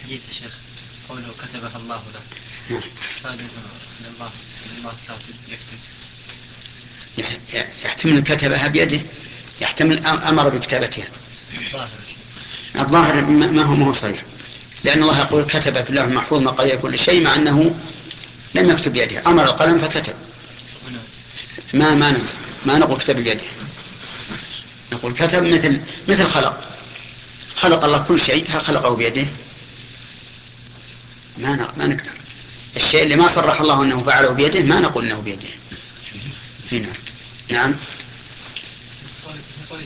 حديث يا شيخ قوله كتبها الله له قال الله كاتب يكتب. يحتمل كتبها بيده، يحتمل أمر بكتابتها. الظاهر ما هو صريح، لأن الله يقول كتب في الله المحفوظ مقادير كل شيء، مع أنه لم يكتب بيده، أمر القلم فكتب. ما نقول كتب بيده، نقول كتب مثل خلق الله كل شيء، هل خلقه بيده؟ ما نقدر. الشيء اللي ما صرح الله أنه فعله بيده ما نقول أنه بيده. هنا نعم.